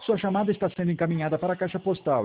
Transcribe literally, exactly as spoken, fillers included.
Sua chamada está sendo encaminhada para a caixa postal